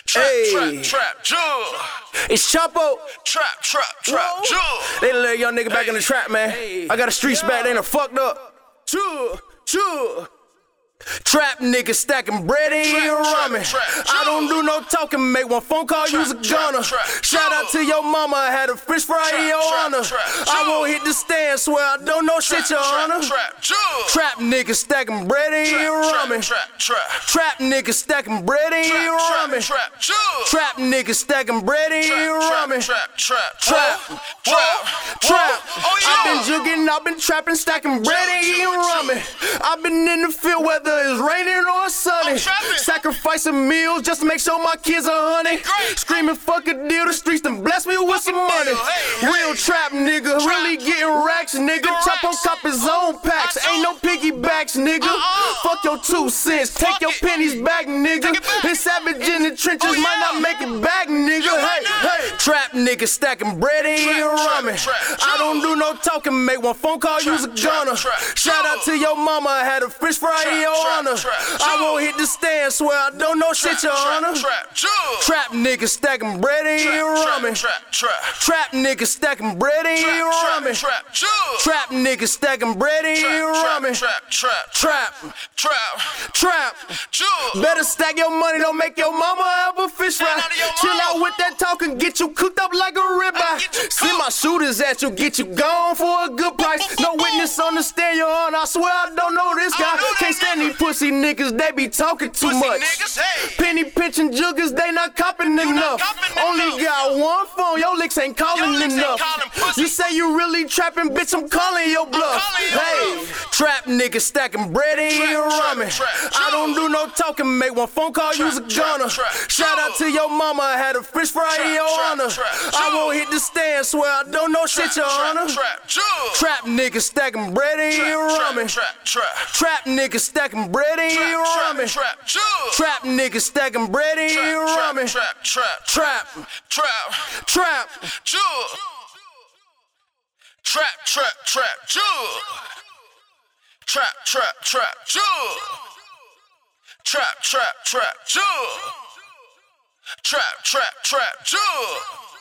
Trap, jug. It's Chapo. Trap, jug. They let young nigga back in the trap, man. I got the streets back, they done fucked up. Chug. Trap niggas stacking bread and eating ramen. I don't do no talking, make one phone call, use a gunner. Shout out to your mama, I had a fish fry in your honor. I won't hit the stand, swear I don't know shit, your honor. Trap niggas stacking bread and eating ramen. Trap niggas stacking bread and eating ramen. Trap niggas stacking bread and eating ramen. Trap. I've been jugging, I've been trapping, stacking bread and eating ramen. I've been in the field whether it's raining or sunny, sacrificing meals just to make sure my kids are honey. Screaming fuck a deal, the streets done bless me with some money. Real trap nigga, really getting racks, nigga. Chop on cop his own packs, ain't no piggybacks, nigga. Fuck your 2 cents, take your pennies back, nigga. This savage in the trenches might not make it back, nigga. Hey, trap nigga stacking bread and eating ramen. I don't do no talking, make one phone call, use a gunner. Shout out to your mama, I had a fish fry in your honor. I won't hit the stand, swear I don't know shit, your honor. Trap niggas stacking bread and eating ramen. Trap niggas stacking bread and eating ramen. Trap niggas stacking bread and eating ramen. Trap. Better stack your money, don't make your mama have a fish fry. Chill out with that talking, get you cooked up like a ribeye. Send my shooters at you, get you gone for a good price. No witness on the stand, your honor. I swear I don't know this guy. Can't stand these pussy niggas, they be talking too much. Penny pinching juggers, they not copping enough. Only got one phone, your licks ain't calling enough. You say you really trapping, bitch, I'm calling your bluff. Hey, trap niggas stacking bread and eating ramen. I don't do no talking, make one phone call, use a gunner. Shout out to your mama, I had a fish fry in your honor. I won't hit the stand, swear I don't know shit, your honor. Trap niggas stacking bread and eating ramen. Trap niggas stacking bread and eating ramen. Trap niggas stacking bread and eating ramen. Trap. Trap.